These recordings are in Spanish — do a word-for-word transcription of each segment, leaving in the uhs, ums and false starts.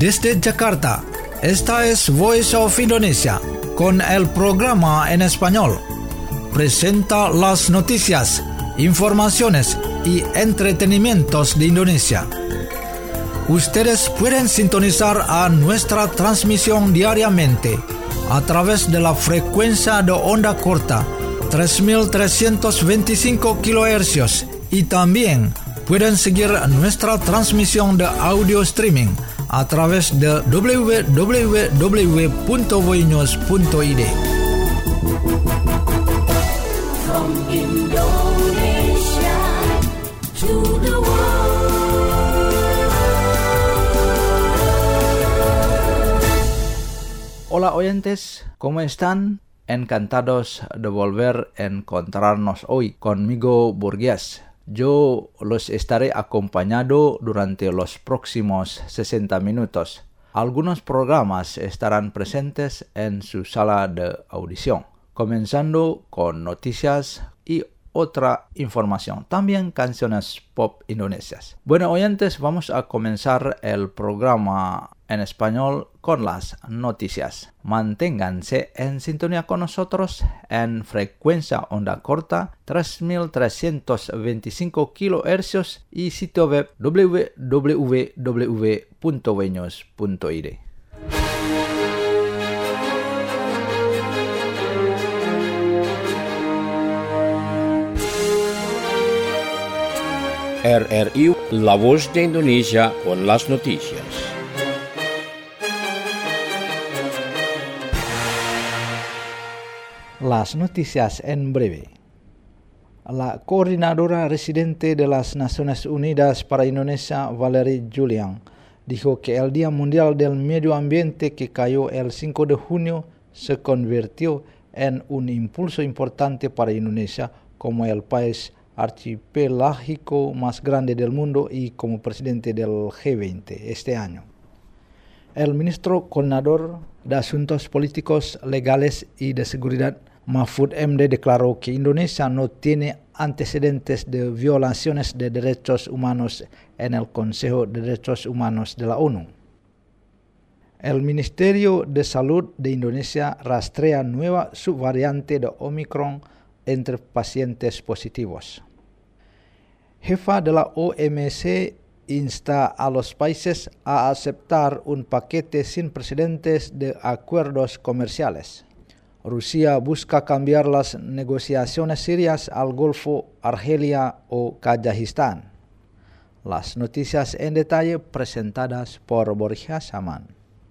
Desde Jakarta, esta es Voice of Indonesia, con el programa en español. Presenta las noticias, informaciones y entretenimientos de Indonesia. Ustedes pueden sintonizar a nuestra transmisión diariamente a través de la frecuencia de onda corta tres mil trescientos veinticinco kilohercios y también pueden seguir nuestra transmisión de audio streaming a través de doble u doble u doble u punto voinews punto i d. From Indonesia to the world. Hola oyentes, ¿cómo están? Encantados de volver a encontrarnos hoy conmigo, Burgués. Yo los estaré acompañando durante los próximos sesenta minutos. Algunos programas estarán presentes en su sala de audición, comenzando con noticias y otra información, también canciones pop indonesias. Bueno, oyentes, vamos a comenzar el programa en español con las noticias. Manténganse en sintonía con nosotros en frecuencia onda corta tres mil trescientos veinticinco kilohercios y sitio web doble u doble u doble u punto voinews punto i d. R R I, La Voz de Indonesia con las noticias. Las noticias en breve. La coordinadora residente de las Naciones Unidas para Indonesia, Valerie Julian, dijo que el Día Mundial del Medio Ambiente que cayó el cinco de junio se convirtió en un impulso importante para Indonesia como el país archipelágico más grande del mundo y como presidente del G veinte este año. El ministro coordinador de Asuntos Políticos, Legales y de Seguridad, Mahfud M D, declaró que Indonesia no tiene antecedentes de violaciones de derechos humanos en el Consejo de Derechos Humanos de la ONU. El Ministerio de Salud de Indonesia rastrea nueva subvariante de Omicron entre pacientes positivos. Jefa de la O M C insta a los países a aceptar un paquete sin precedentes de acuerdos comerciales. Rusia busca cambiar las negociaciones sirias al Golfo, Argelia o Kazajistán. Las noticias en detalle presentadas por Borja Saman.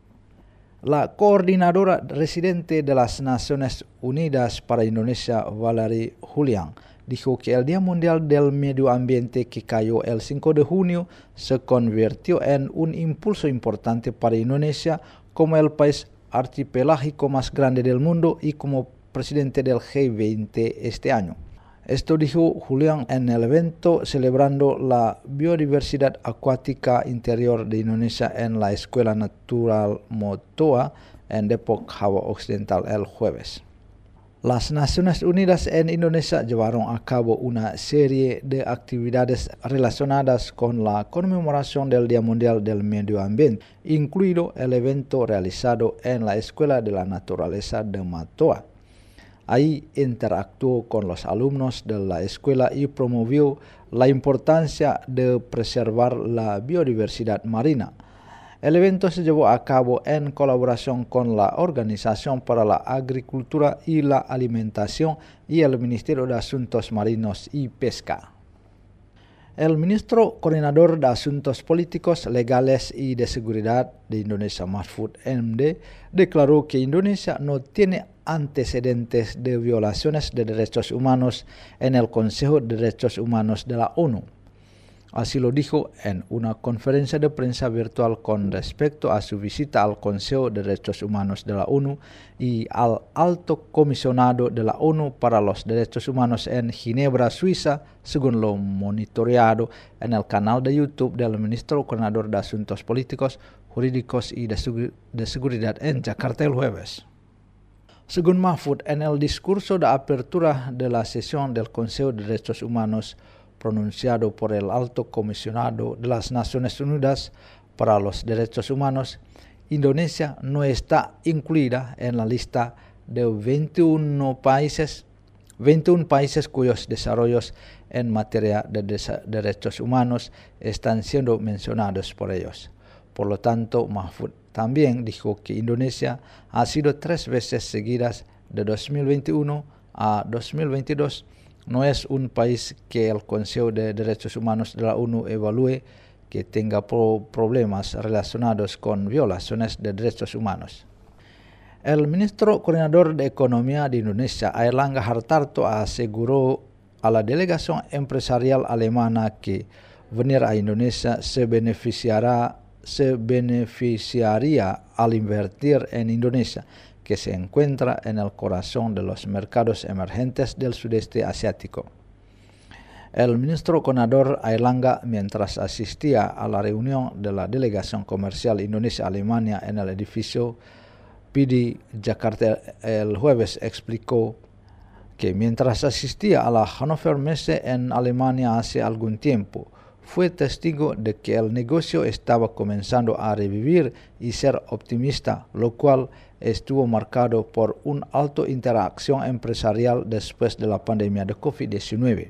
La coordinadora residente de las Naciones Unidas para Indonesia, Valerie Julian, dijo que el Día Mundial del Medio Ambiente que cayó el cinco de junio se convirtió en un impulso importante para Indonesia como el país archipelágico más grande del mundo y como presidente del G veinte este año. Esto dijo Julian en el evento celebrando la biodiversidad acuática interior de Indonesia en la Escuela Natural Motoa en Depok, Java Occidental el jueves. Las Naciones Unidas en Indonesia llevaron a cabo una serie de actividades relacionadas con la conmemoración del Día Mundial del Medio Ambiente, incluido el evento realizado en la Escuela de la Naturaleza de Matoa. Ahí interactuó con los alumnos de la escuela y promovió la importancia de preservar la biodiversidad marina. El evento se llevó a cabo en colaboración con la Organización para la Agricultura y la Alimentación y el Ministerio de Asuntos Marinos y Pesca. El ministro coordinador de Asuntos Políticos, Legales y de Seguridad de Indonesia, Mahfud M D, declaró que Indonesia no tiene antecedentes de violaciones de derechos humanos en el Consejo de Derechos Humanos de la ONU. Así lo dijo en una conferencia de prensa virtual con respecto a su visita al Consejo de Derechos Humanos de la ONU y al Alto Comisionado de la ONU para los Derechos Humanos en Ginebra, Suiza, según lo monitoreado en el canal de YouTube del ministro coordinador de Asuntos Políticos, Jurídicos y de, Segu- de Seguridad en Jakarta el jueves. Según Mahfud, en el discurso de apertura de la sesión del Consejo de Derechos Humanos pronunciado por el Alto Comisionado de las Naciones Unidas, para los derechos humanos, Indonesia no está incluida en la lista de veintiuno países, veintiún países cuyos desarrollos en materia de derechos humanos están siendo mencionados por ellos. Por lo tanto, Mahfud también dijo que Indonesia ha sido tres veces seguidas de dos mil veintiuno a dos mil veintidós. No es un país que el Consejo de Derechos Humanos de la ONU evalúe que tenga pro- problemas relacionados con violaciones de derechos humanos. El ministro coordinador de Economía de Indonesia, Airlangga Hartarto, aseguró a la delegación empresarial alemana que venir a Indonesia se beneficiará, se beneficiaría al invertir en Indonesia, que se encuentra en el corazón de los mercados emergentes del sudeste asiático. El ministro coordinador Airlangga, mientras asistía a la reunión de la delegación comercial Indonesia-Alemania en el edificio P D Jakarta el jueves, explicó que mientras asistía a la Hannover Messe en Alemania hace algún tiempo, fue testigo de que el negocio estaba comenzando a revivir y ser optimista, lo cual estuvo marcado por una alta interacción empresarial después de la pandemia de COVID diecinueve.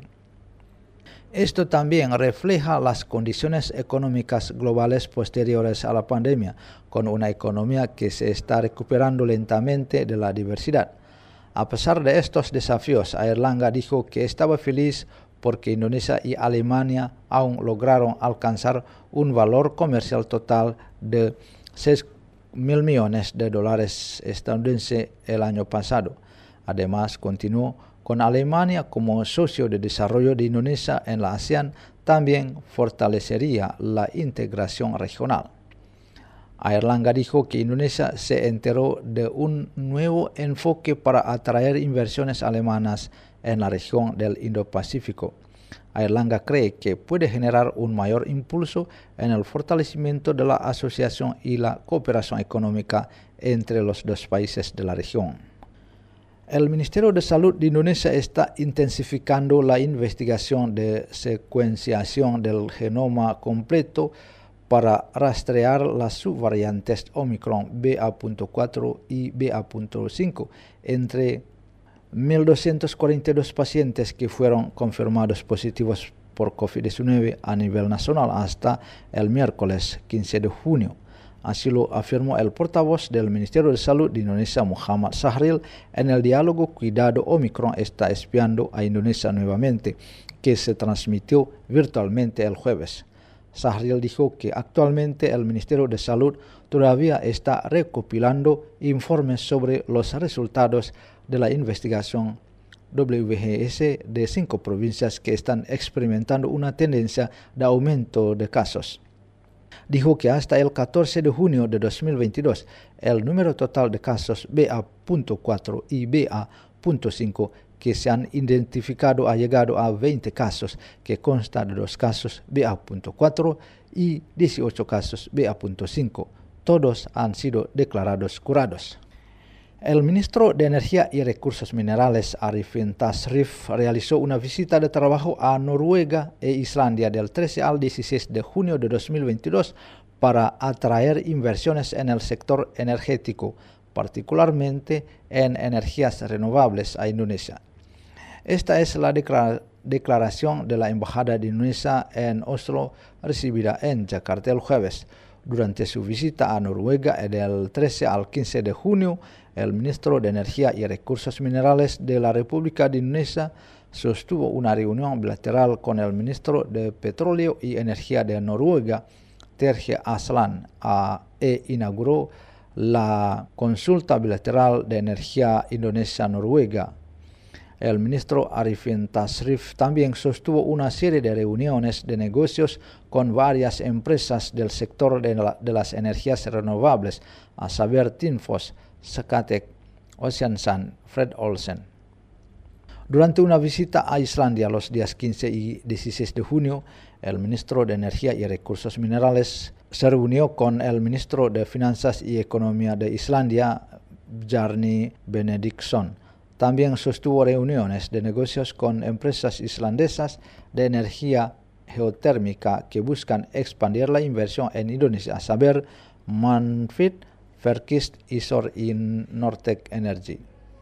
Esto también refleja las condiciones económicas globales posteriores a la pandemia, con una economía que se está recuperando lentamente de la diversidad. A pesar de estos desafíos, Airlangga dijo que estaba feliz porque Indonesia y Alemania aún lograron alcanzar un valor comercial total de seis mil millones de dólares estadounidenses el año pasado. Además, continuó con Alemania como socio de desarrollo de Indonesia en la ASEAN, también fortalecería la integración regional. Airlangga dijo que Indonesia se enteró de un nuevo enfoque para atraer inversiones alemanas en la región del Indo-Pacífico. Airlangga cree que puede generar un mayor impulso en el fortalecimiento de la asociación y la cooperación económica entre los dos países de la región. El Ministerio de Salud de Indonesia está intensificando la investigación de secuenciación del genoma completo para rastrear las subvariantes Omicron B A punto cuatro y B A punto cinco entre mil doscientos cuarenta y dos pacientes que fueron confirmados positivos por COVID diecinueve a nivel nacional hasta el miércoles quince de junio. Así lo afirmó el portavoz del Ministerio de Salud de Indonesia, Muhammad Sahril, en el diálogo Cuidado Omicron está espiando a Indonesia nuevamente, que se transmitió virtualmente el jueves. Sahril dijo que actualmente el Ministerio de Salud todavía está recopilando informes sobre los resultados de la investigación W G S de cinco provincias que están experimentando una tendencia de aumento de casos. Dijo que hasta el catorce de junio de dos mil veintidós, el número total de casos B A punto cuatro y B A punto cinco que se han identificado ha llegado a veinte casos, que consta de dos casos B A punto cuatro y dieciocho casos B A punto cinco. Todos han sido declarados curados. El ministro de Energía y Recursos Minerales, Arifin Tasrif, realizó una visita de trabajo a Noruega e Islandia del trece al dieciséis de junio de dos mil veintidós para atraer inversiones en el sector energético, particularmente en energías renovables a Indonesia. Esta es la declara- declaración de la Embajada de Indonesia en Oslo, recibida en Jakarta el jueves. Durante su visita a Noruega del trece al quince de junio, el ministro de Energía y Recursos Minerales de la República de Indonesia sostuvo una reunión bilateral con el ministro de Petróleo y Energía de Noruega, Terje Aslan, e inauguró la consulta bilateral de energía Indonesia-Noruega. El ministro Arifin Tasrif también sostuvo una serie de reuniones de negocios con varias empresas del sector de, la, de las energías renovables, a saber Tinfos, Scatec, Ocean Sun, Fred Olsen. Durante una visita a Islandia los días quince y dieciséis de junio, el ministro de Energía y Recursos Minerales se reunió con el ministro de Finanzas y Economía de Islandia, Bjarni Benediktsson. También sostuvo reuniones de negocios con empresas islandesas de energía geotérmica que buscan expandir la inversión en Indonesia, a saber Manfit, Ferkist, Isor y Nortec Energy.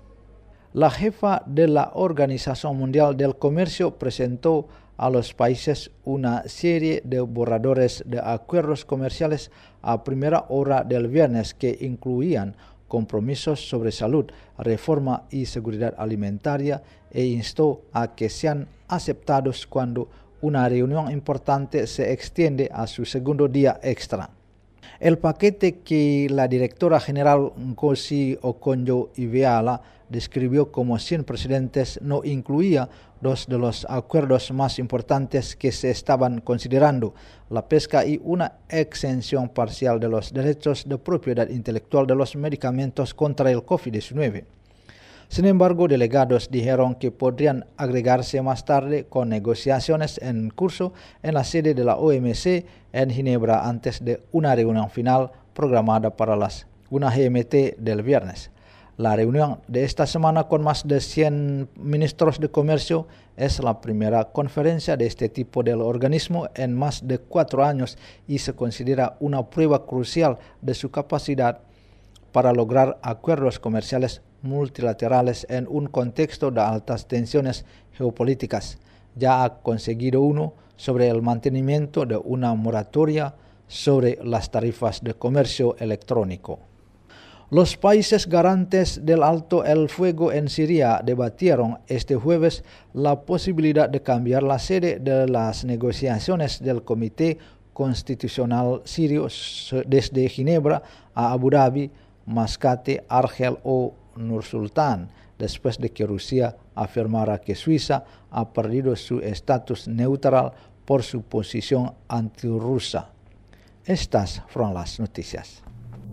La jefa de la Organización Mundial del Comercio presentó a los países una serie de borradores de acuerdos comerciales a primera hora del viernes que incluían compromisos sobre salud, reforma y seguridad alimentaria e instó a que sean aceptados cuando una reunión importante se extiende a su segundo día extra. El paquete que la directora general Nkosi Okonjo-Iweala describió como sin precedentes no incluía dos de los acuerdos más importantes que se estaban considerando, la pesca y una exención parcial de los derechos de propiedad intelectual de los medicamentos contra el COVID diecinueve. Sin embargo, delegados dijeron que podrían agregarse más tarde con negociaciones en curso en la sede de la O M C en Ginebra antes de una reunión final programada para las una G M T del viernes. La reunión de esta semana con más de cien ministros de comercio es la primera conferencia de este tipo del organismo en más de cuatro años y se considera una prueba crucial de su capacidad para lograr acuerdos comerciales multilaterales en un contexto de altas tensiones geopolíticas. Ya ha conseguido uno sobre el mantenimiento de una moratoria sobre las tarifas de comercio electrónico. Los países garantes del alto el fuego en Siria debatieron este jueves la posibilidad de cambiar la sede de las negociaciones del Comité Constitucional Sirio desde Ginebra a Abu Dhabi, Mascate, Argel o Nur-Sultan, después de que Rusia afirmara que Suiza ha perdido su estatus neutral por su posición antirrusa. Estas fueron las noticias.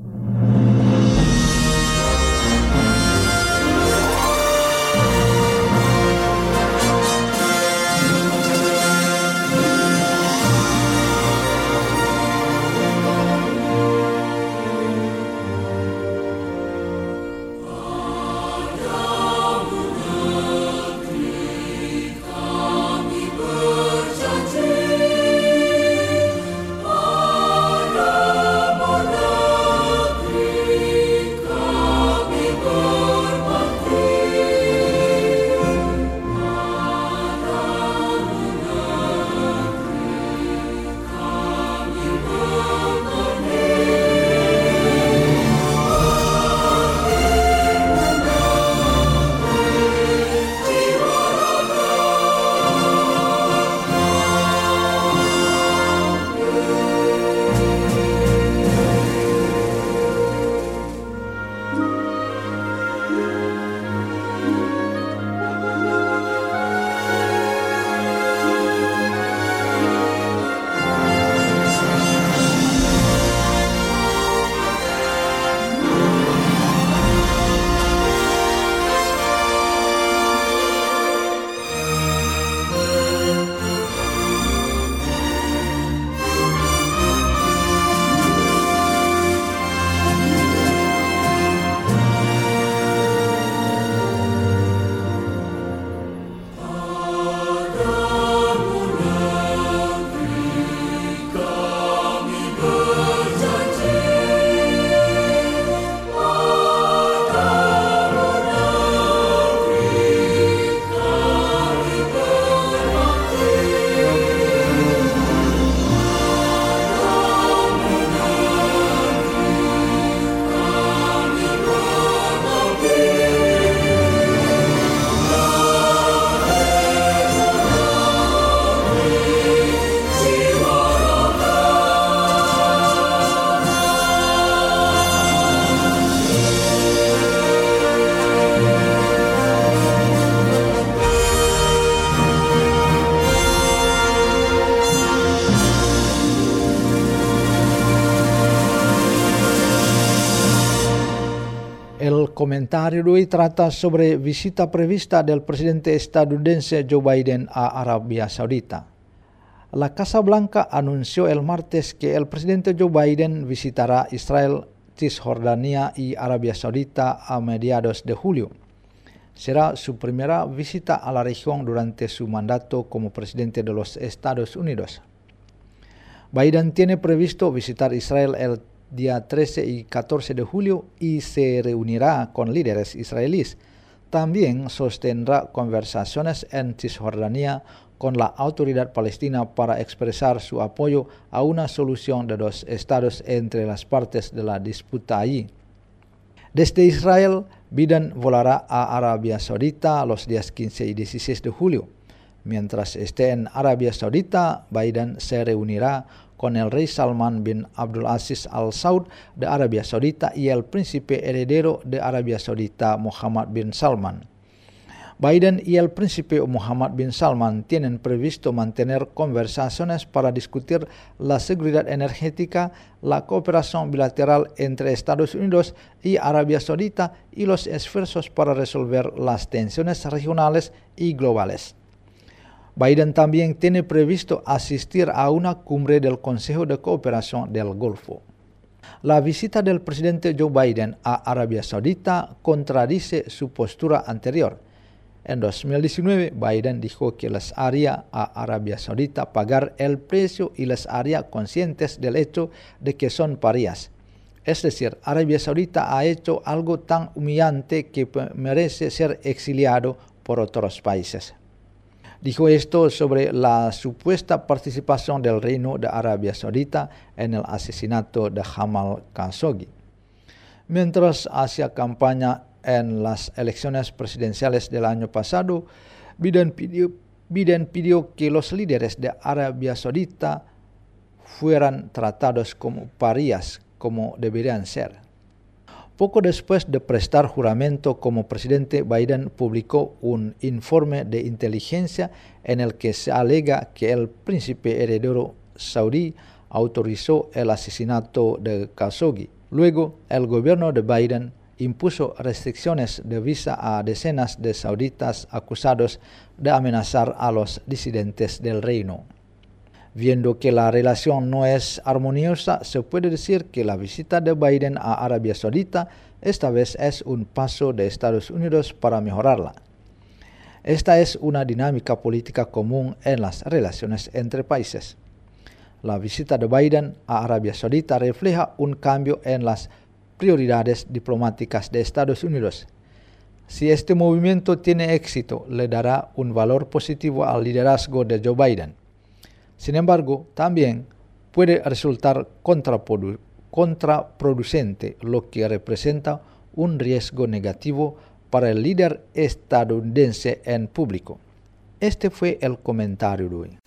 El comentario de hoy trata sobre visita prevista del presidente estadounidense Joe Biden a Arabia Saudita. La Casa Blanca anunció el martes que el presidente Joe Biden visitará Israel, Cisjordania y Arabia Saudita a mediados de julio. Será su primera visita a la región durante su mandato como presidente de los Estados Unidos. Biden tiene previsto visitar Israel el día trece y catorce de julio y se reunirá con líderes israelíes. También sostendrá conversaciones en Cisjordania con la autoridad palestina para expresar su apoyo a una solución de dos estados entre las partes de la disputa allí. Desde Israel, Biden volará a Arabia Saudita los días quince y dieciséis de julio. Mientras esté en Arabia Saudita, Biden se reunirá con el rey Salman bin Abdulaziz Al Saud de Arabia Saudita y el príncipe heredero de Arabia Saudita Mohammed bin Salman. Biden y el príncipe Mohammed bin Salman tienen previsto mantener conversaciones para discutir la seguridad energética, la cooperación bilateral entre Estados Unidos y Arabia Saudita y los esfuerzos para resolver las tensiones regionales y globales. Biden también tiene previsto asistir a una cumbre del Consejo de Cooperación del Golfo. La visita del presidente Joe Biden a Arabia Saudita contradice su postura anterior. En dos mil diecinueve, Biden dijo que les haría a Arabia Saudita pagar el precio y les haría conscientes del hecho de que son parias. Es decir, Arabia Saudita ha hecho algo tan humillante que merece ser exiliado por otros países. Dijo esto sobre la supuesta participación del Reino de Arabia Saudita en el asesinato de Jamal Khashoggi. Mientras hacía campaña en las elecciones presidenciales del año pasado, Biden pidió, Biden pidió que los líderes de Arabia Saudita fueran tratados como parias, como deberían ser. Poco después de prestar juramento como presidente, Biden publicó un informe de inteligencia en el que se alega que el príncipe heredero saudí autorizó el asesinato de Khashoggi. Luego, el gobierno de Biden impuso restricciones de visa a decenas de sauditas acusados de amenazar a los disidentes del reino. Viendo que la relación no es armoniosa, se puede decir que la visita de Biden a Arabia Saudita esta vez es un paso de Estados Unidos para mejorarla. Esta es una dinámica política común en las relaciones entre países. La visita de Biden a Arabia Saudita refleja un cambio en las prioridades diplomáticas de Estados Unidos. Si este movimiento tiene éxito, le dará un valor positivo al liderazgo de Joe Biden. Sin embargo, también puede resultar contraprodu- contraproducente, lo que representa un riesgo negativo para el líder estadounidense en público. Este fue el comentario de hoy.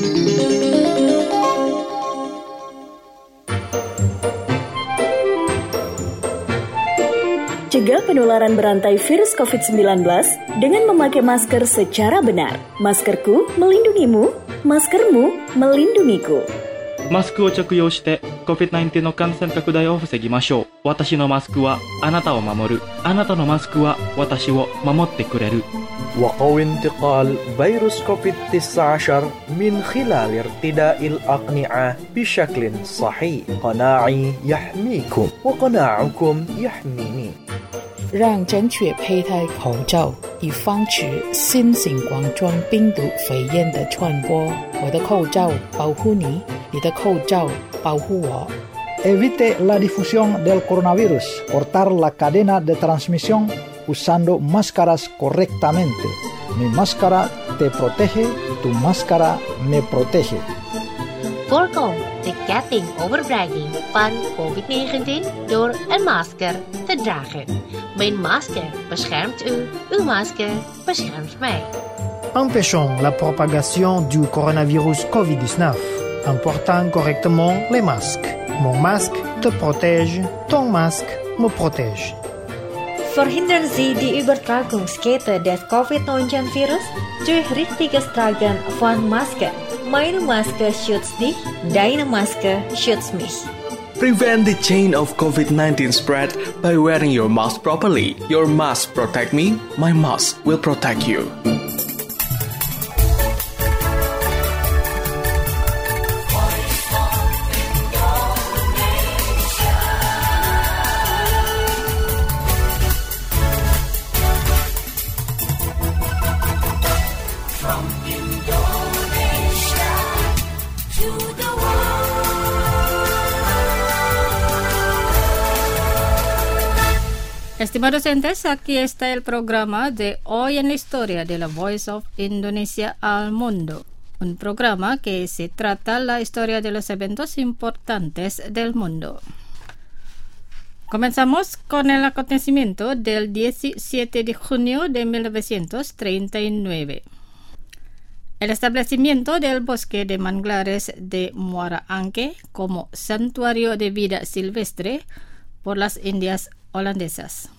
Cegah penularan berantai virus covid sembilan belas dengan memakai masker secara benar. Maskerku melindungimu, maskermu melindungiku. マスクを着用して コビッドナインティーン の感染拡大を防ぎましょう。私のマスクはあなたを守る。あなたのマスクは私を守ってくれる。 وقوي انتقال فيروس كوفيد تسعة عشر من خلال ارتداء الأقنعة بشكل صحيح. قناعي يحميكم وقناعكم يحميني. 让正确佩戴口罩，以防止新型冠状病毒肺炎的传播。我的口罩保护你，你的口罩保护我。 Evite la difusión del coronavirus. Cortar la cadena de transmisión usando máscaras correctamente. Mi máscara te protege, tu máscara me protege. Voorkom de ketting overbrenging van covid negentien door een masker te dragen. Mijn masker beschermt u, uw masker beschermt mij. Empêchons la propagation du coronavirus covid dix-neuf en portant correctement les masques. Mon masque te protège, ton masque me protège. Verhindern Sie die Übertragungskette des covid neunzehn virus durch richtiges Tragen von Masken. Meine Maske schützt dich, deine Maske schützt mich. Prevent the chain of covid nineteen spread by wearing your mask properly. Your mask protect me, my mask will protect you. Estimados oyentes, aquí está el programa de Hoy en la Historia de la Voice of Indonesia al Mundo. Un programa que se trata la historia de los eventos importantes del mundo. Comenzamos con el acontecimiento del diecisiete de junio de mil novecientos treinta y nueve. El establecimiento del bosque de manglares de Muara Angke como santuario de vida silvestre por las Indias holandesas.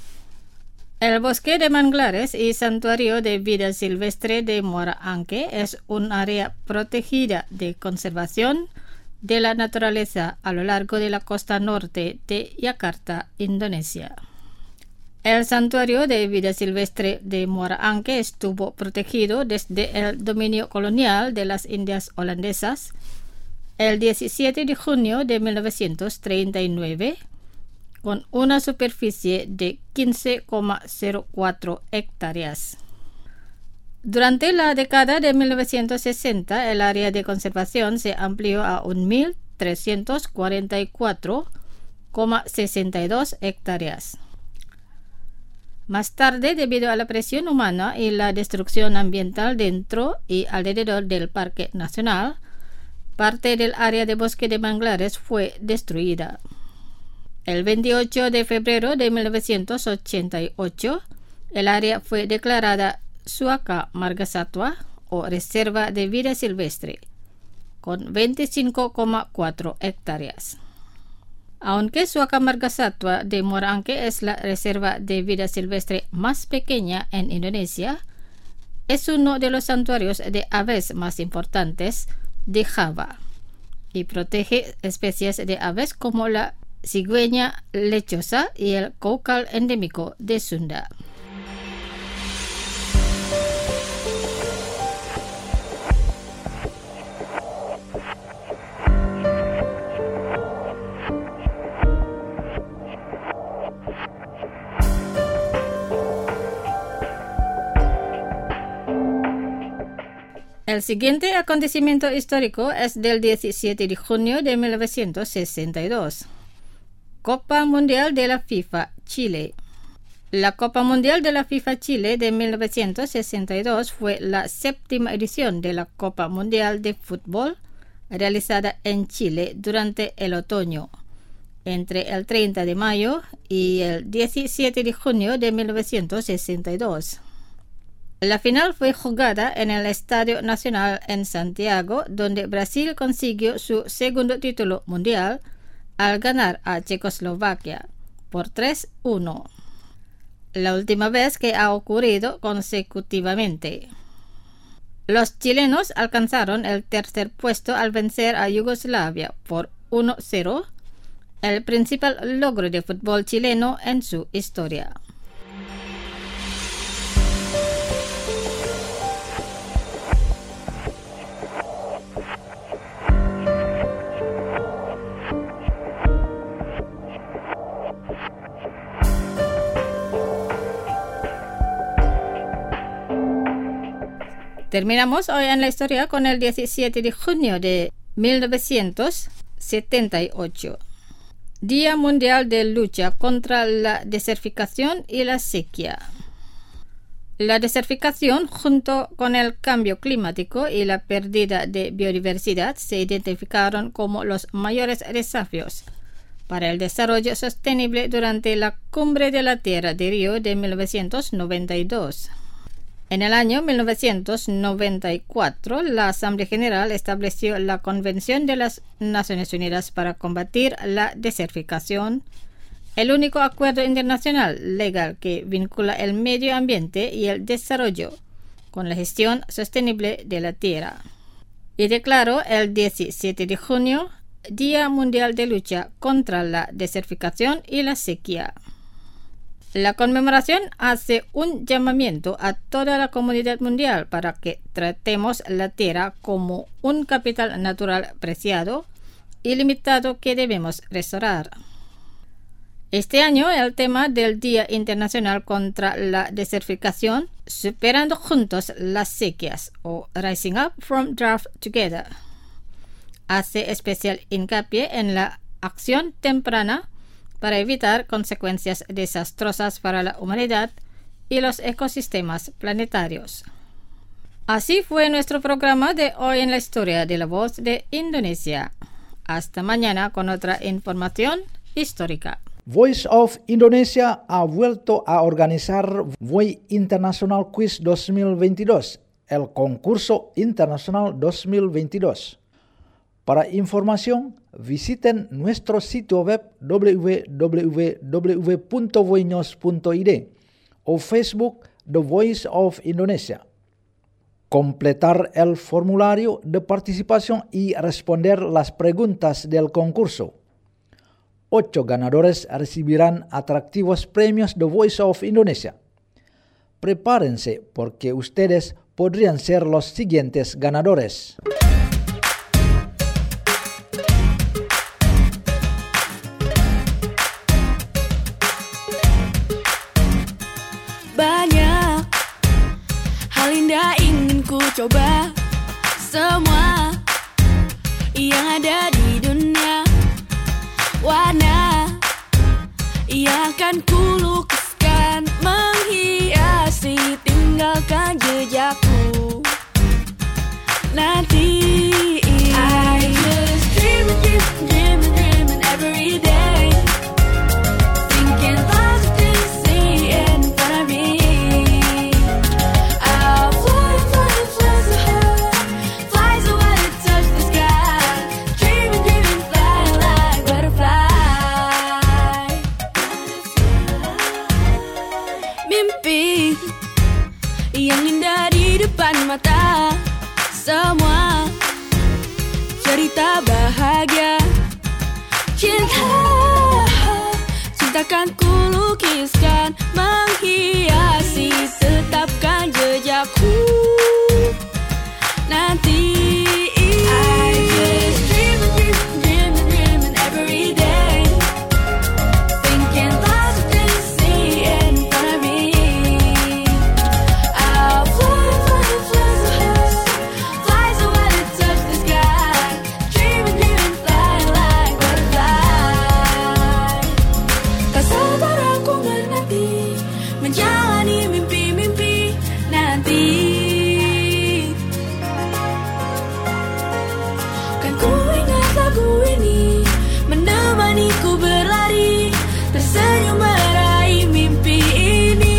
El bosque de manglares y santuario de vida silvestre de Muara Angke es un área protegida de conservación de la naturaleza a lo largo de la costa norte de Yakarta, Indonesia. El santuario de vida silvestre de Muara Angke estuvo protegido desde el dominio colonial de las Indias holandesas el diecisiete de junio de mil novecientos treinta y nueve con una superficie de quince coma cero cuatro hectáreas. Durante la década de mil novecientos sesenta, el área de conservación se amplió a mil trescientos cuarenta y cuatro coma sesenta y dos hectáreas. Más tarde, debido a la presión humana y la destrucción ambiental dentro y alrededor del Parque Nacional, parte del área de bosque de manglares fue destruida. El veintiocho de febrero de mil novecientos ochenta y ocho, el área fue declarada Suaka Margasatwa o Reserva de Vida Silvestre, con veinticinco coma cuatro hectáreas. Aunque Suaka Margasatwa de Muara Angke es la reserva de vida silvestre más pequeña en Indonesia, es uno de los santuarios de aves más importantes de Java y protege especies de aves como la cigüeña lechosa y el caucal endémico de Sunda. El siguiente acontecimiento histórico es del diecisiete de junio de mil novecientos sesenta y dos. Copa Mundial de la FIFA Chile. La Copa Mundial de la FIFA Chile de mil novecientos sesenta y dos fue la séptima edición de la Copa Mundial de Fútbol realizada en Chile durante el otoño, entre el treinta de mayo y el diecisiete de junio de mil novecientos sesenta y dos. La final fue jugada en el Estadio Nacional en Santiago, donde Brasil consiguió su segundo título mundial al ganar a Checoslovaquia por tres uno. La última vez que ha ocurrido consecutivamente. Los chilenos alcanzaron el tercer puesto al vencer a Yugoslavia por uno cero, el principal logro de fútbol chileno en su historia. Terminamos hoy en la historia con el diecisiete de junio de mil novecientos setenta y ocho. Día Mundial de Lucha contra la Desertificación y la Sequía. La desertificación, junto con el cambio climático y la pérdida de biodiversidad, se identificaron como los mayores desafíos para el desarrollo sostenible durante la Cumbre de la Tierra de Río de mil novecientos noventa y dos. En el año mil novecientos noventa y cuatro, la Asamblea General estableció la Convención de las Naciones Unidas para combatir la desertificación, el único acuerdo internacional legal que vincula el medio ambiente y el desarrollo con la gestión sostenible de la tierra, y declaró el diecisiete de junio Día Mundial de Lucha contra la Desertificación y la Sequía. La conmemoración hace un llamamiento a toda la comunidad mundial para que tratemos la tierra como un capital natural preciado y limitado que debemos restaurar. Este año el tema del Día Internacional contra la Desertificación, Superando Juntos las Sequías o Rising Up from Drought Together, hace especial hincapié en la acción temprana para evitar consecuencias desastrosas para la humanidad y los ecosistemas planetarios. Así fue nuestro programa de hoy en la historia de la voz de Indonesia. Hasta mañana con otra información histórica. Voice of Indonesia ha vuelto a organizar V O I International Quiz dos mil veintidós, el concurso internacional dos mil veintidós. Para información, visiten nuestro sitio web w w w punto voiños punto i d o Facebook The Voice of Indonesia. Completar el formulario de participación y responder las preguntas del concurso. Ocho ganadores recibirán atractivos premios The Voice of Indonesia. Prepárense porque ustedes podrían ser los siguientes ganadores. Banyak hal indah ingin ku coba, semua yang ada di dunia, warna yang akan ku lukiskan menghiasi, tinggalkan jejakku nanti. I just dream and dream and dream and dream and every day, thinking thoughts of things see in front of me. I'll fly, fly, fly so high, fly so high to touch the sky, dream and dream and fly like butterfly. Mimpi yang indah di depan mata, semua cerita bahagia, cinta, cintakan ku lukiskan menghiasi, tetapkan jejakku nanti. I just dream and dream and dream and dream and every day, thinking thoughts of things see in front of me. I'll fly, fly, fly so high, fly so high to touch the sky, dream and dream and fly like butterfly. Tak sabar aku menanti, menjalani mimpi-mimpi nanti. Kan ku ingat lagu ini menemaniku berlari, tersenyum meraih mimpi ini.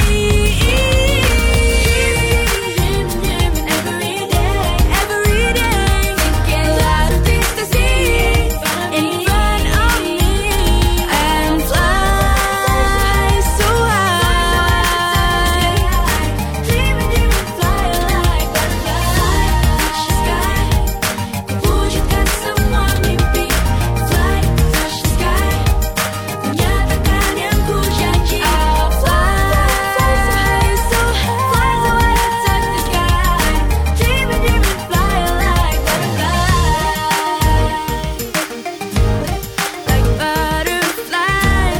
Dream, dream, every day, every day, thinking a lot of things to see in front of me, and fly so high. Dream, dream, fly like butterfly, touch the sky, ku wujudkan semua mimpi. Fly, touch the sky, ku nyatakan yang ku janji. I'll fly so high, fly so high to touch the sky, dream and dream and fly like butterfly, like butterfly.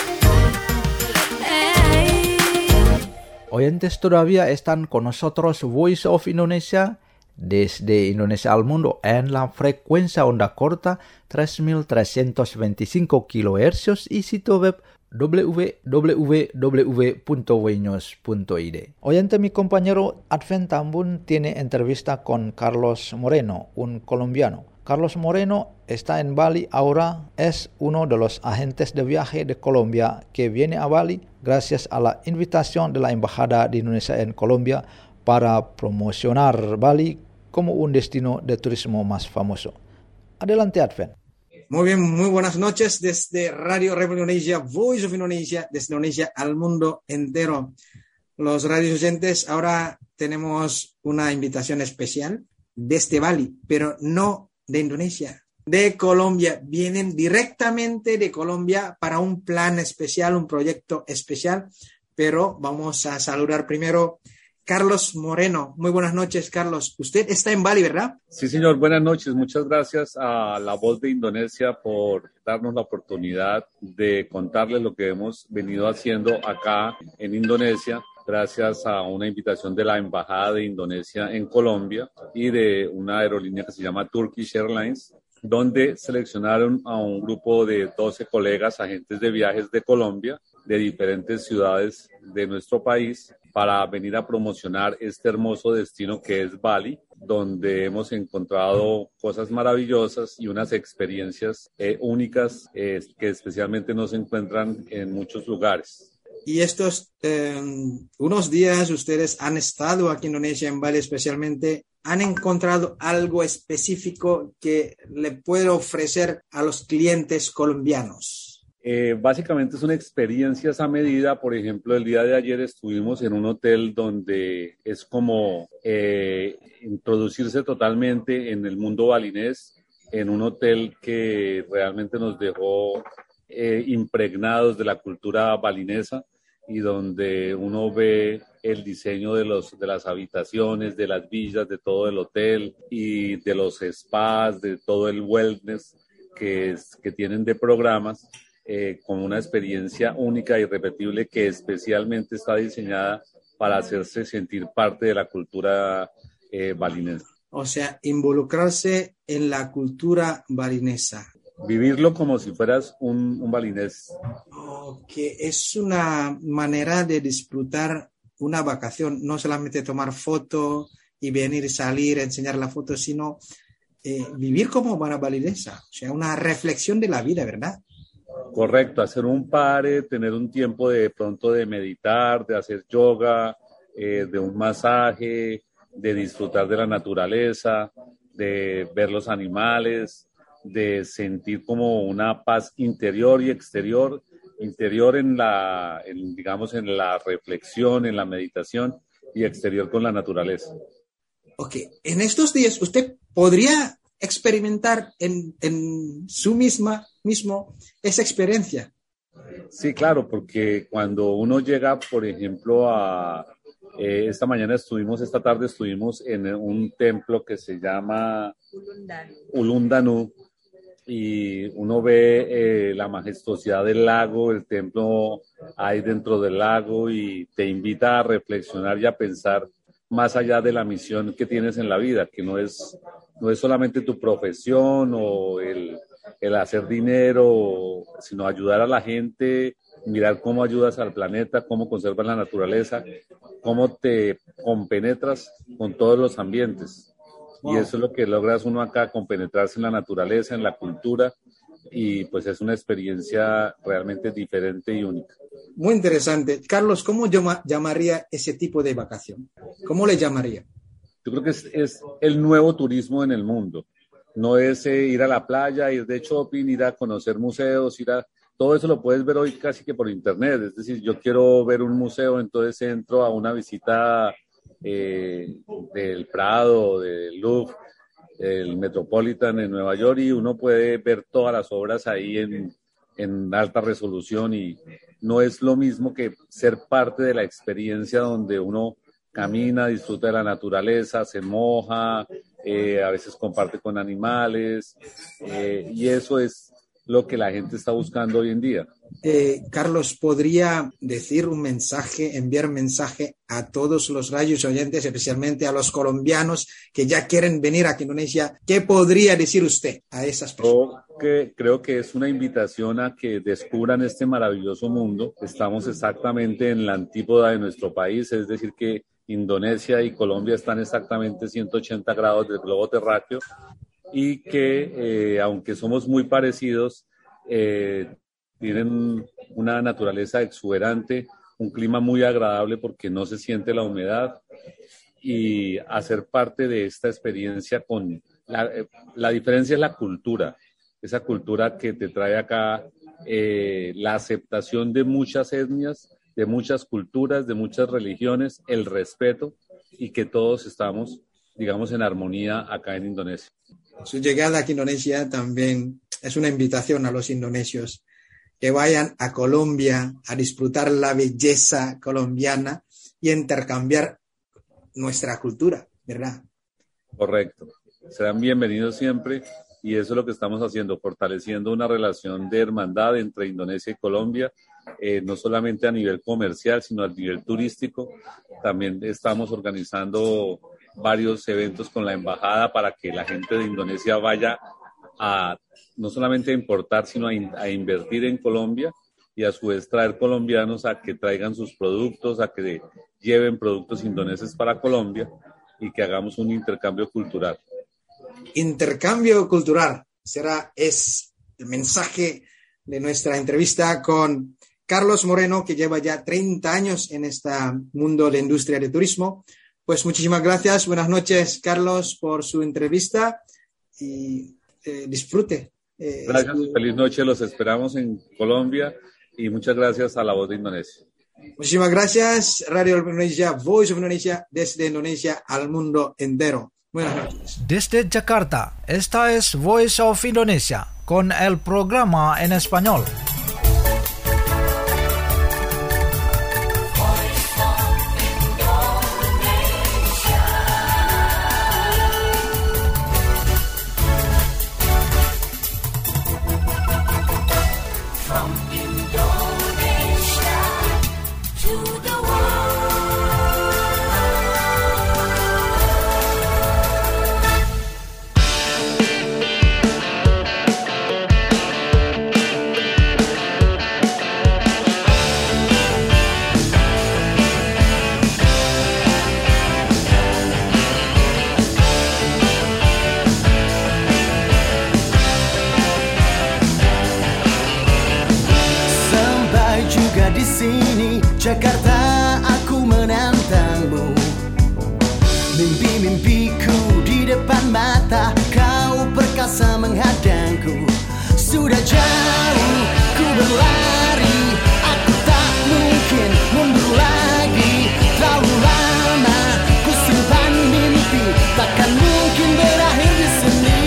Hey. Oyentes todavía están con nosotros Voice of Indonesia desde Indonesia al mundo en la frecuencia onda corta tres mil trescientos veinticinco kilohercios y sitio web w w w punto voiños punto i d. Oyente, mi compañero Advent Tambun tiene entrevista con Carlos Moreno, un colombiano. Carlos Moreno está en Bali ahora, es uno de los agentes de viaje de Colombia que viene a Bali gracias a la invitación de la Embajada de Indonesia en Colombia para promocionar Bali como un destino de turismo más famoso. Adelante, Advent. Muy bien, muy buenas noches desde Radio Republic Indonesia, Voice of Indonesia, desde Indonesia al mundo entero. Los radios oyentes, ahora tenemos una invitación especial desde Bali, pero no de Indonesia, de Colombia. Vienen directamente de Colombia para un plan especial, un proyecto especial, pero vamos a saludar primero Carlos Moreno. Muy buenas noches, Carlos. Usted está en Bali, ¿verdad? Sí, señor. Buenas noches. Muchas gracias a La Voz de Indonesia por darnos la oportunidad de contarles lo que hemos venido haciendo acá en Indonesia, gracias a una invitación de la Embajada de Indonesia en Colombia y de una aerolínea que se llama Turkish Airlines, donde seleccionaron a un grupo de doce colegas, agentes de viajes de Colombia, de diferentes ciudades de nuestro país, para venir a promocionar este hermoso destino que es Bali, donde hemos encontrado cosas maravillosas y unas experiencias eh, únicas eh, que especialmente no se encuentran en muchos lugares. Y estos eh, unos días ustedes han estado aquí en Indonesia, en Bali especialmente, ¿han encontrado algo específico que le puede ofrecer a los clientes colombianos? Eh, básicamente son experiencias a medida. Por ejemplo, el día de ayer estuvimos en un hotel donde es como eh, introducirse totalmente en el mundo balinés, en un hotel que realmente nos dejó eh, impregnados de la cultura balinesa, y donde uno ve el diseño de, los, de las habitaciones, de las villas, de todo el hotel y de los spas, de todo el wellness que, es, que tienen de programas, eh, con una experiencia única e irrepetible que especialmente está diseñada para hacerse sentir parte de la cultura eh, balinesa. O sea, involucrarse en la cultura balinesa. Vivirlo como si fueras un, un balinés. Oh, que es una manera de disfrutar una vacación, no solamente tomar foto y venir, salir, enseñar la foto, sino eh, vivir como una balinesa, o sea, una reflexión de la vida, ¿verdad? Correcto, hacer un pare, tener un tiempo de pronto de meditar, de hacer yoga, eh, de un masaje, de disfrutar de la naturaleza, de ver los animales, de sentir como una paz interior y exterior, interior en la, en, digamos, en la reflexión, en la meditación, y exterior con la naturaleza. Ok, en estos días usted podría experimentar en, en su misma, mismo esa experiencia. Sí, claro, porque cuando uno llega, por ejemplo, a eh, esta mañana estuvimos, esta tarde estuvimos en un templo que se llama Ulundanu, y uno ve eh, la majestuosidad del lago, el templo ahí dentro del lago, y te invita a reflexionar y a pensar más allá de la misión que tienes en la vida, que no es, no es solamente tu profesión o el, el hacer dinero, sino ayudar a la gente, mirar cómo ayudas al planeta, cómo conservas la naturaleza, cómo te compenetras con todos los ambientes. Y eso es lo que logras uno acá, compenetrarse en la naturaleza, en la cultura, y pues es una experiencia realmente diferente y única. Muy interesante. Carlos, ¿cómo llama, llamaría ese tipo de vacación? ¿Cómo le llamaría? Yo creo que es, es el nuevo turismo en el mundo. No es eh, ir a la playa, ir de shopping, ir a conocer museos, ir a... Todo eso lo puedes ver hoy casi que por internet. Es decir, yo quiero ver un museo, entonces entro a una visita Eh, del Prado, del Louvre, el Metropolitan en Nueva York, y uno puede ver todas las obras ahí en, en alta resolución, y no es lo mismo que ser parte de la experiencia donde uno camina, disfruta de la naturaleza, se moja, eh, a veces comparte con animales, eh, y eso es lo que la gente está buscando hoy en día. Eh, Carlos, ¿podría decir un mensaje, enviar un mensaje a todos los radios oyentes, especialmente a los colombianos que ya quieren venir aquí a Indonesia? ¿Qué podría decir usted a esas personas? Yo que, creo que es una invitación a que descubran este maravilloso mundo. Estamos exactamente en la antípoda de nuestro país, es decir que Indonesia y Colombia están exactamente ciento ochenta grados del globo terráqueo, y que eh, aunque somos muy parecidos, eh, tienen una naturaleza exuberante, un clima muy agradable porque no se siente la humedad, y hacer parte de esta experiencia con la, eh, la diferencia es la cultura, esa cultura que te trae acá eh, la aceptación de muchas etnias, de muchas culturas, de muchas religiones, el respeto, y que todos estamos, digamos, en armonía acá en Indonesia. Su llegada aquí a Indonesia también es una invitación a los indonesios que vayan a Colombia a disfrutar la belleza colombiana y intercambiar nuestra cultura, ¿verdad? Correcto. Serán bienvenidos siempre, y eso es lo que estamos haciendo, fortaleciendo una relación de hermandad entre Indonesia y Colombia, eh, no solamente a nivel comercial, sino a nivel turístico. También estamos organizando varios eventos con la embajada para que la gente de Indonesia vaya a no solamente a importar, sino a, in, a invertir en Colombia y a su vez traer colombianos a que traigan sus productos, a que lleven productos indoneses para Colombia y que hagamos un intercambio cultural. Intercambio cultural será es el mensaje de nuestra entrevista con Carlos Moreno, que lleva ya treinta años en este mundo de la industria de turismo. Pues muchísimas gracias, buenas noches, Carlos, por su entrevista y eh, disfrute. Eh, gracias, su... feliz noche, los esperamos en Colombia y muchas gracias a La Voz de Indonesia. Muchísimas gracias, Radio Indonesia, Voice of Indonesia, desde Indonesia al mundo entero. Buenas noches. Desde Jakarta, esta es Voice of Indonesia con el programa en español. Jakarta, aku menantangmu. Mimpi-mimpiku di depan mata, kau perkasa menghadangku. Sudah jauh ku berlari, aku tak mungkin mundur lagi. Terlalu lama ku simpan mimpi, takkan mungkin berakhir di sini.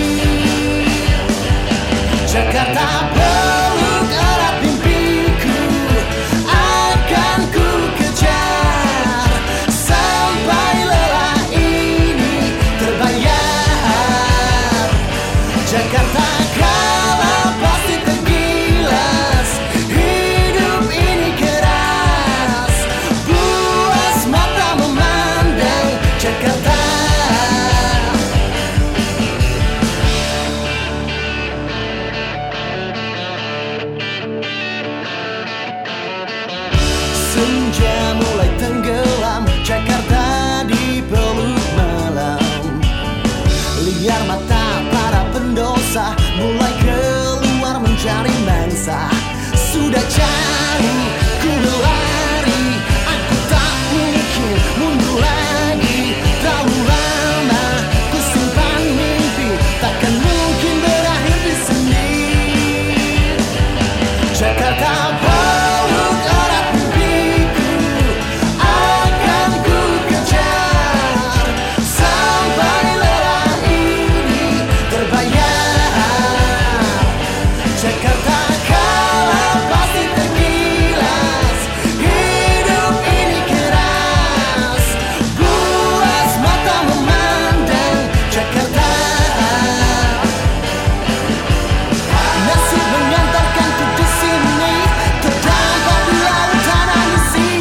Jakarta peluk erat mimpiku, akan ku kejar sampai lelah ini terbayar. Jakarta kala pasti tergilas, hidup ini keras, puas mata memandang Jakarta. Senja mulai tenggelam, Jakarta dipeluk malam. Liar mata para pendosa mulai keluar mencari mangsa. Sudah jauh ku berlari, aku tak mungkin mundur lagi. Terlalu lama ku simpan mimpi, takkan mungkin berakhir di sini. Jakarta peluk erat mimpiku, akan ku kejar sampai lelah ini terbayar. Jakarta kala pasti tergilas, hidup ini keras, puas mata memandang Jakarta. Nasib mengantarkanku di sini, terdampar di lautan ambisi.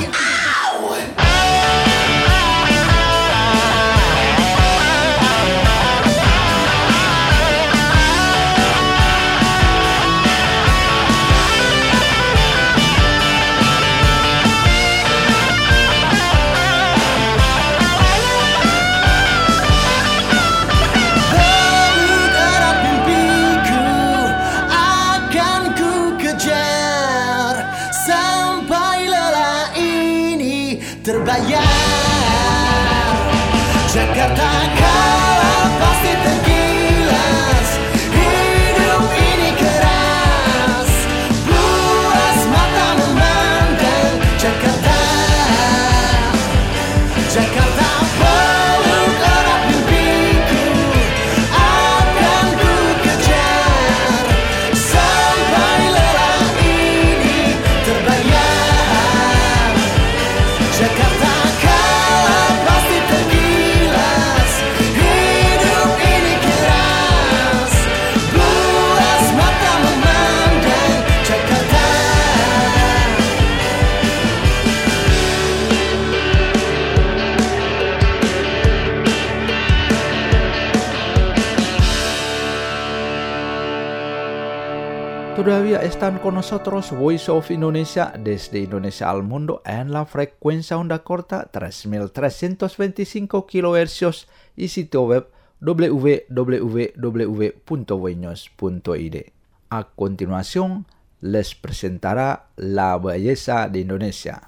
Peluk erat mimpiku, akan ku kejar sampai lelah ini terbayar. Jakarta kala pasti tergilas, hidup ini keras, puas mata memandang Jakarta. Jakarta peluk erat mimpiku, akan ku kejar sampai lelah ini terbayar. Jakarta kala pasti tergilas, todavía están con nosotros Voice of Indonesia desde Indonesia al mundo en la frecuencia onda corta tres mil trescientos veinticinco kilohercios y sitio web w w w punto voinews punto i d. A continuación, les presentará la belleza de Indonesia.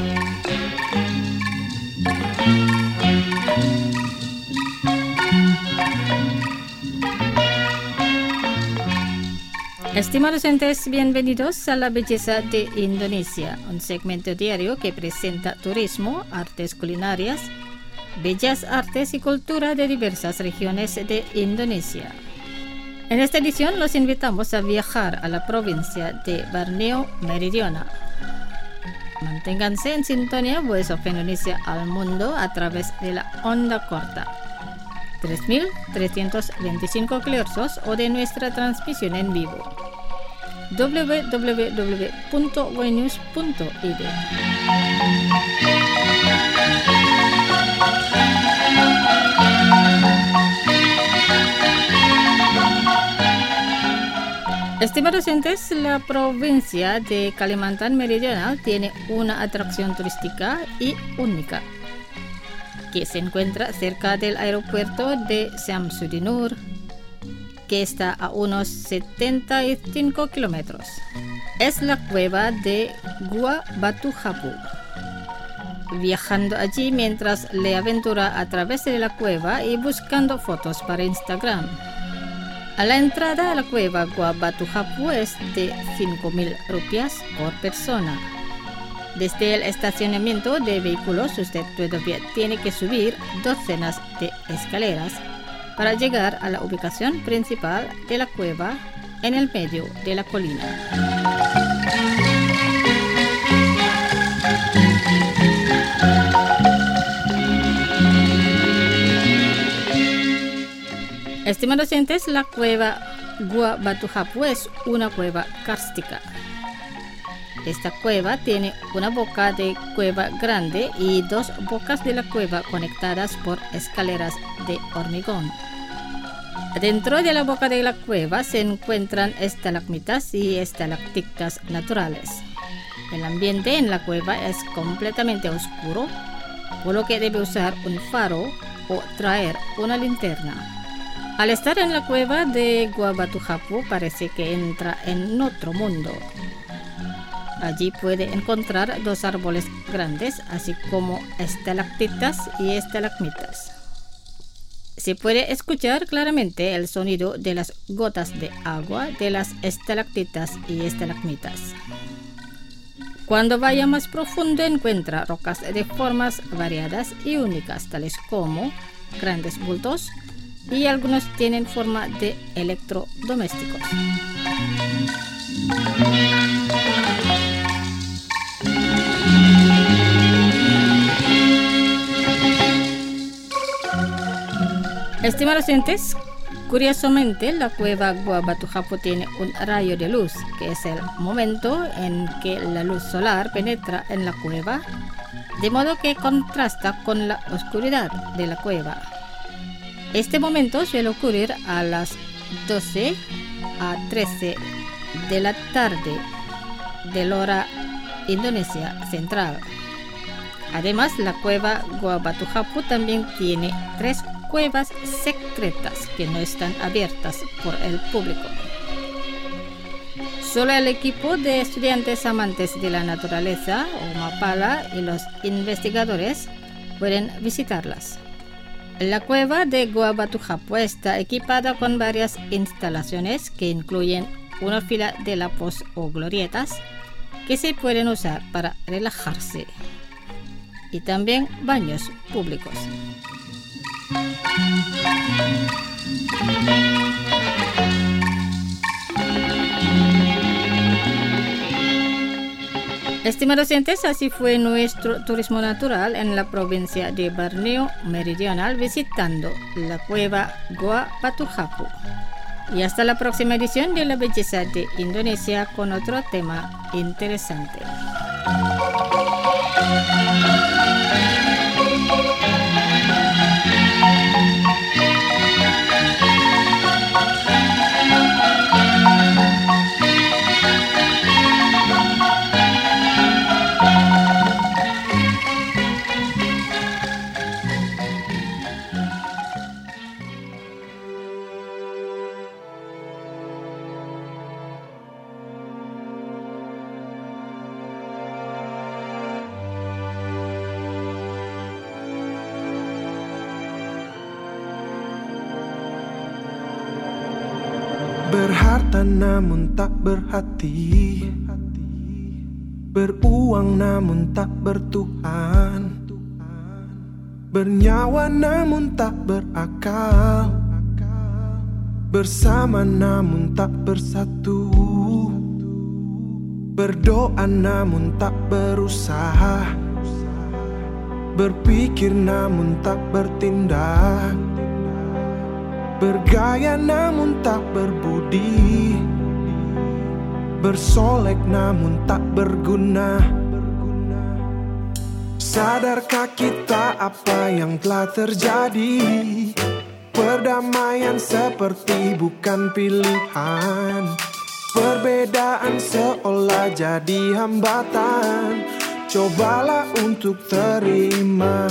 Estimados oyentes, bienvenidos a La Belleza de Indonesia, un segmento diario que presenta turismo, artes culinarias, bellas artes y cultura de diversas regiones de Indonesia. En esta edición los invitamos a viajar a la provincia de Borneo Meridional. Manténganse en sintonía Voice of Indonesia al mundo a través de la onda corta tres mil trescientos veinticinco kilohercios o de nuestra transmisión en vivo w w w punto voinews punto i d. Estimados oyentes, la provincia de Kalimantan Meridional tiene una atracción turística y única, que se encuentra cerca del aeropuerto de Syamsuddinur, que está a unos setenta y cinco kilómetros. Es la cueva de Gua Batu Hapu. Viajando allí mientras le aventura a través de la cueva y buscando fotos para Instagram. A la entrada a la cueva Gua Batu Hapu es de cinco mil rupias por persona. Desde el estacionamiento de vehículos usted todavía tiene que subir docenas de escaleras para llegar a la ubicación principal de la cueva en el medio de la colina. Estimados oyentes, la cueva Gua Batu Hapu es una cueva kárstica. Esta cueva tiene una boca de cueva grande y dos bocas de la cueva conectadas por escaleras de hormigón. Dentro de la boca de la cueva se encuentran estalagmitas y estalactitas naturales. El ambiente en la cueva es completamente oscuro, por lo que debe usar un faro o traer una linterna. Al estar en la cueva de Gua Batu Hapu parece que entra en otro mundo. Allí puede encontrar dos árboles grandes, así como estalactitas y estalagmitas. Se puede escuchar claramente el sonido de las gotas de agua de las estalactitas y estalagmitas. Cuando vaya más profundo encuentra rocas de formas variadas y únicas, tales como grandes bultos, y algunos tienen forma de electrodomésticos. Estimados oyentes, curiosamente la cueva Gua Batu Hapu tiene un rayo de luz, que es el momento en que la luz solar penetra en la cueva, de modo que contrasta con la oscuridad de la cueva. Este momento suele ocurrir a las doce a trece de la tarde de la hora Indonesia Central. Además, la cueva Gua Batu Hapu también tiene tres cuevas secretas que no están abiertas por el público. Solo el equipo de estudiantes amantes de la naturaleza o Mapala y los investigadores pueden visitarlas. La cueva de Gua Batu Hapu está equipada con varias instalaciones que incluyen una fila de lapos o glorietas que se pueden usar para relajarse y también baños públicos. Estimados oyentes, así fue nuestro turismo natural en la provincia de Borneo Meridional visitando la cueva Gua Batu Hapu. Y hasta la próxima edición de La Belleza de Indonesia con otro tema interesante. Berharta namun tak berhati, beruang namun tak bertuhan, bernyawa namun tak berakal, bersama namun tak bersatu, berdoa namun tak berusaha, berpikir namun tak bertindak, bergaya namun tak berbudi, bersolek namun tak berguna. Sadarkah kita apa yang telah terjadi? Perdamaian seperti bukan pilihan, perbedaan seolah jadi hambatan. Cobalah untuk terima,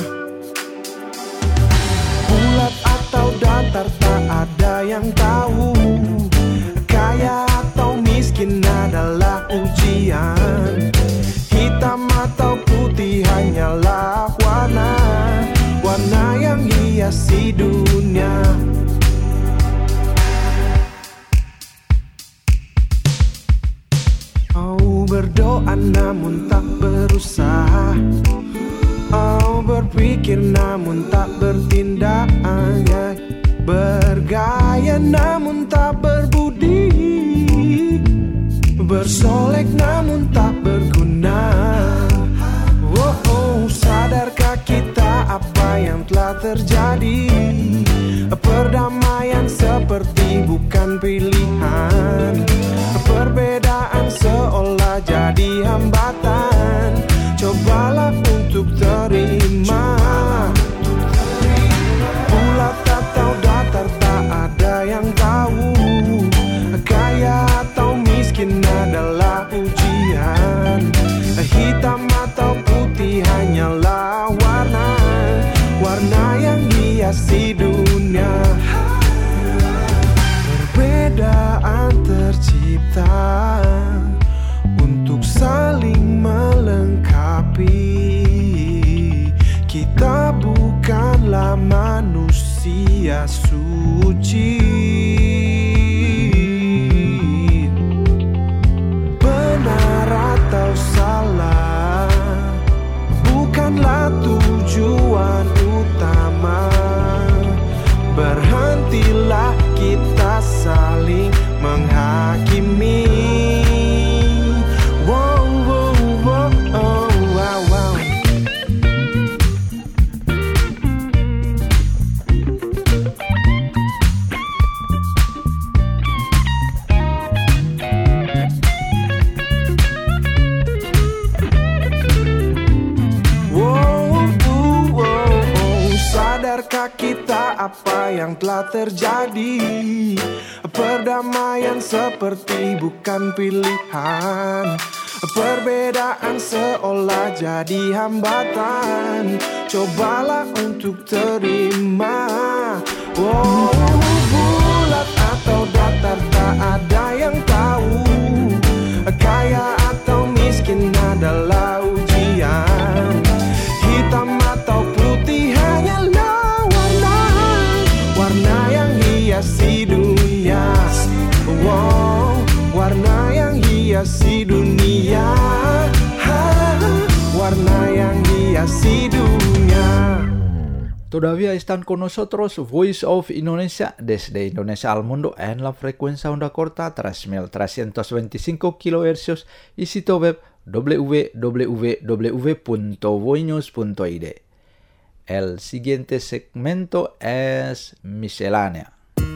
bulat atau datar tak ada yang tahu, kaya atau miskin adalah ujian, hitam atau putih hanyalah warna, warna yang hiasi dunia. Oh, berdoa namun tak berusaha, oh, berpikir namun tak bertindak, bergaya namun tak berbudi, bersolek namun tak berguna. Oh, oh, sadarkah kita apa yang telah terjadi? Perdamaian seperti bukan pilihan, perbedaan seolah jadi hambatan. Cobalah untuk terima, bulat atau datar tak ada yang tahu, kaya atau miskin adalah ujian, hitam atau putih hanyalah warna, warna yang hiasi dunia. Perbedaan tercipta untuk saling melengkapi. Kita bukanlah manusia suci. Benar atau salah bukanlah tujuan utama. Berhentilah kita saling menghakimi. Wow, wow, wow, oh, wow, wow. Sadarkah kita apa yang telah terjadi? Perdamaian seperti bukan pilihan, perbedaan seolah jadi hambatan. Cobalah untuk terima, oh, bulat atau datar tak ada yang tahu, kaya atau miskin adalah ujian, hitam atau putih hanyalah warna, warna yang hiasi dunia. Wow, warna yang hiasi dunia, ha, warna yang hiasi dunia. Todavía están con nosotros Voice of Indonesia desde Indonesia al mundo en la frecuencia onda corta tres mil trescientos veinticinco kilohercios y sitio web w w w punto voinews punto i d. El siguiente segmento es miscelánea.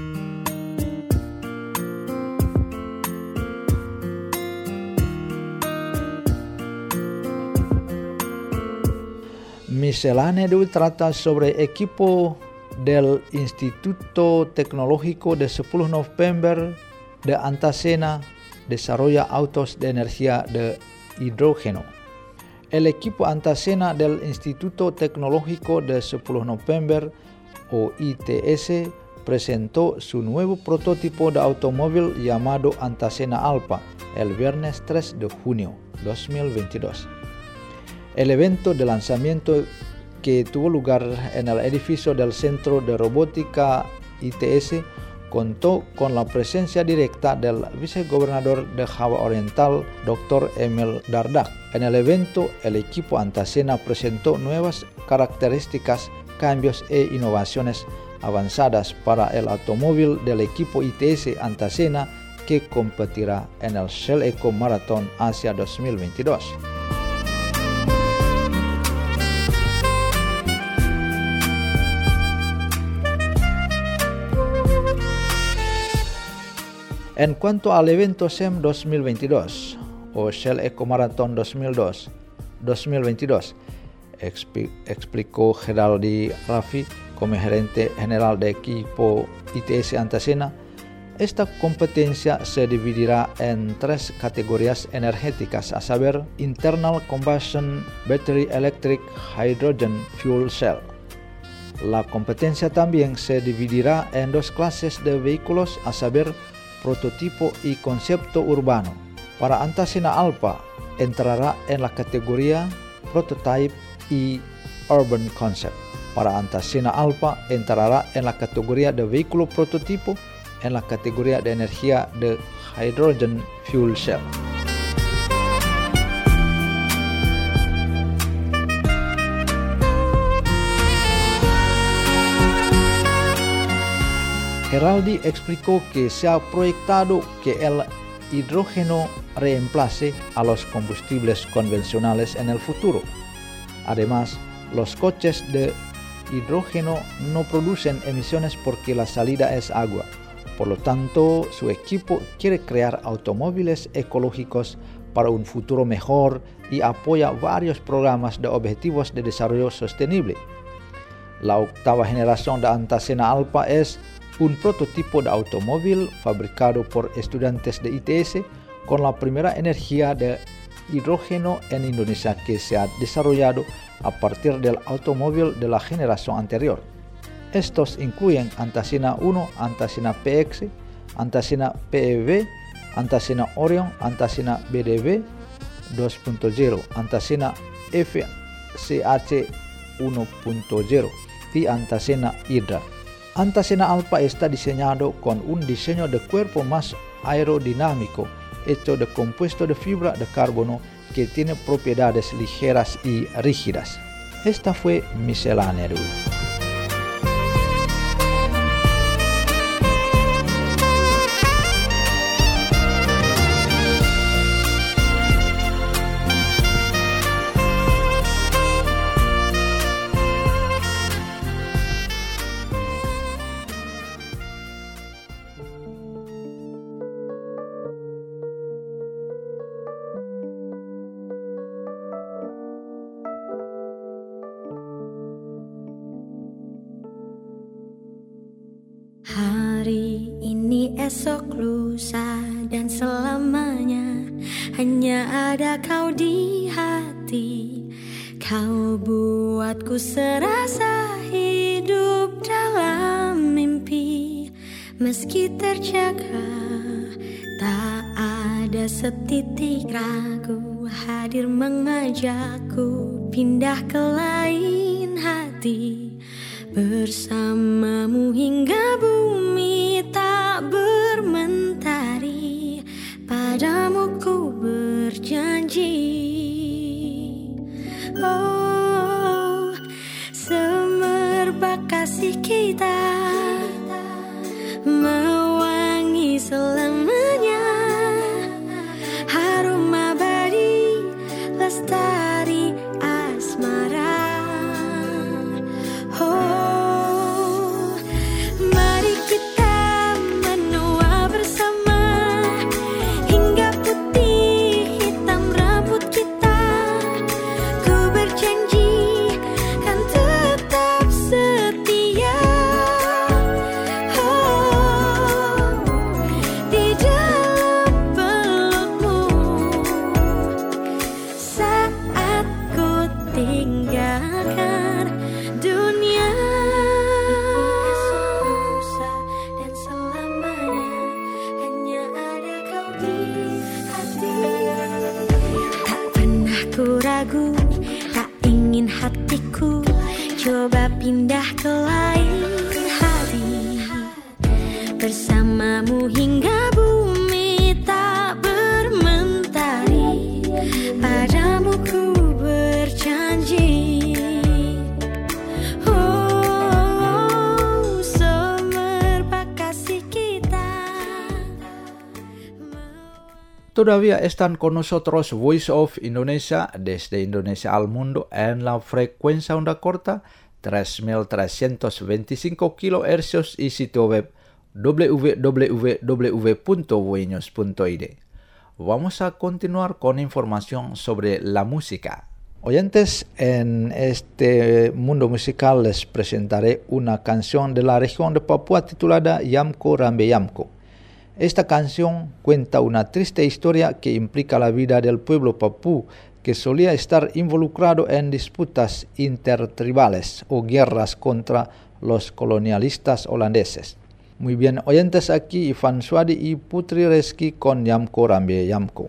Miscelánea de hoy trata sobre equipo del Instituto Tecnológico de sepuluh November de Antasena desarrolla autos de energía de hidrógeno. El equipo Antasena del Instituto Tecnológico de sepuluh November o I T S presentó su nuevo prototipo de automóvil llamado Antasena Alpha el viernes tres de junio dos mil veintidós. El evento de lanzamiento que tuvo lugar en el edificio del Centro de Robótica I T S contó con la presencia directa del vicegobernador de Java Oriental, doctor Emil Dardak. En el evento, el equipo Antacena presentó nuevas características, cambios e innovaciones avanzadas para el automóvil del equipo I T S Antacena que competirá en el Shell Eco Marathon Asia dos mil veintidós. En cuanto al evento S E M dos mil veintidós o Shell Eco Marathon dos mil veintidós, expli- explicó Geraldi Rafi como gerente general de equipo I T S Antacena, esta competencia se dividirá en tres categorías energéticas, a saber Internal Combustion Battery Electric Hydrogen Fuel Cell. La competencia también se dividirá en dos clases de vehículos, a saber prototipo y concepto urbano. Para Antacena Alpa entrará en la categoría Prototype y Urban Concept. Para Antacena Alpa entrará en la categoría de vehículo prototipo, en la categoría de energía de Hydrogen Fuel Cell. Geraldi explicó que se ha proyectado que el hidrógeno reemplace a los combustibles convencionales en el futuro. Además, los coches de hidrógeno no producen emisiones porque la salida es agua. Por lo tanto, su equipo quiere crear automóviles ecológicos para un futuro mejor y apoya varios programas de objetivos de desarrollo sostenible. La octava generación de Antacena Alpa es un prototipo de automóvil fabricado por estudiantes de I T S con la primera energía de hidrógeno en Indonesia que se ha desarrollado a partir del automóvil de la generación anterior. Estos incluyen Antacena uno, Antacena P X, Antacena P E V, Antacena Orion, Antacena B D V dos punto cero, Antacena F C H uno punto cero y Antacena Hydra. Antacena Alpa está diseñado con un diseño de cuerpo más aerodinámico, hecho de compuesto de fibra de carbono que tiene propiedades ligeras y rígidas. Esta fue Miscelánea. Hari ini, esok, lusa, dan selamanya hanya ada kau di hati. Kau buatku serasa hidup dalam mimpi. Meski terjaga, tak ada setitik ragu. Hadir mengajakku pindah ke lain hati. Bersamamu hingga bumi tak bermentari. Padamu ku berjanji. Oh, semerbak kasih kita mewangi selamanya. Harum abadi lestari asmara. Oh, mari kita menua bersama hingga putih hitam rambut kita. Ku berjanji kan tetap setia. Oh, di dalam pelukmu saat ku tinggalkan dunia. Dan selamanya hanya ada kau di hati. Tak pernah ku ragu, tak ingin hatiku coba pindah ke lain hati. Bersama bersamamu hingga bumi tak bermentari. Padamu ku berjanji, oh, semerbak kasih kita. Todavía están con nosotros Voice of Indonesia desde Indonesia al mundo en la frecuencia onda corta tres mil trescientos veinticinco kilohercios y sitio web w w w punto voinews punto i d. Vamos a continuar con información sobre la música. Oyentes, en este mundo musical les presentaré una canción de la región de Papua titulada Yamko Rambe Yamko. Esta canción cuenta una triste historia que implica la vida del pueblo papú, que solía estar involucrado en disputas intertribales o guerras contra los colonialistas holandeses. Muy bien, oyentes, aquí Ivan Swadi y Putri Reski con Yamko Rambe Yamko.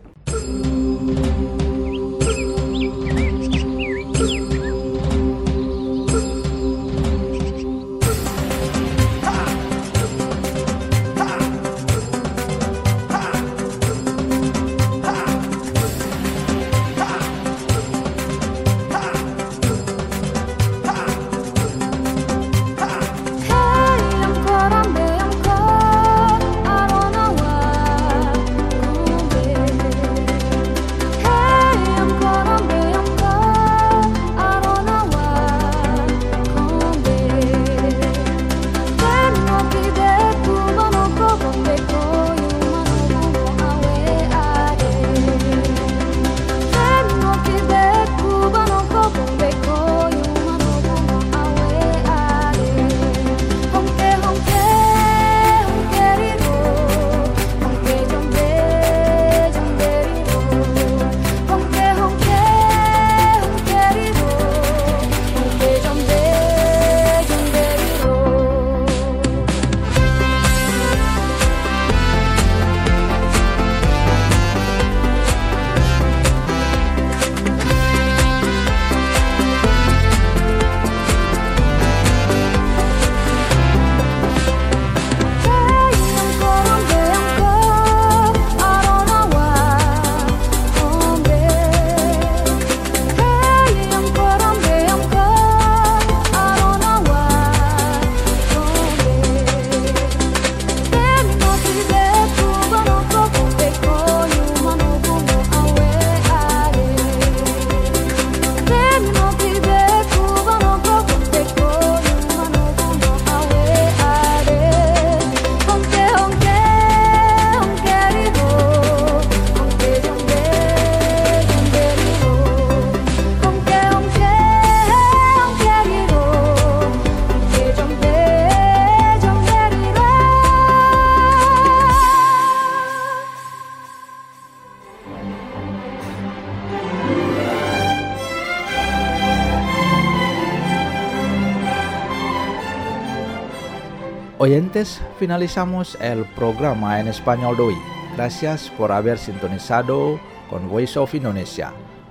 Oyentes, finalizamos el programa en español de hoy. Gracias por haber sintonizado con Voice of Indonesia,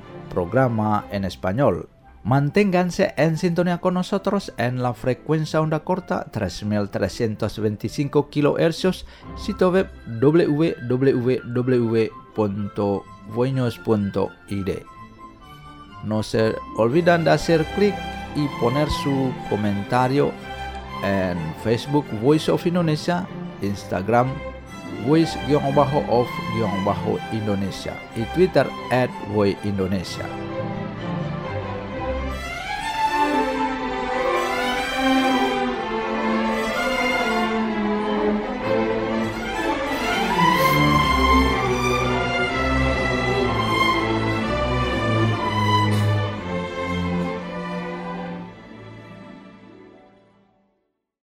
programa en español. Manténganse en sintonía con nosotros en la frecuencia onda corta tres mil trescientos veinticinco kilohercios, sitio web w w w punto voinews punto i d. No se olviden de hacer clic y poner su comentario en Facebook Voice of Indonesia, Instagram Voice-of-Indonesia y Twitter at Voice Indonesia.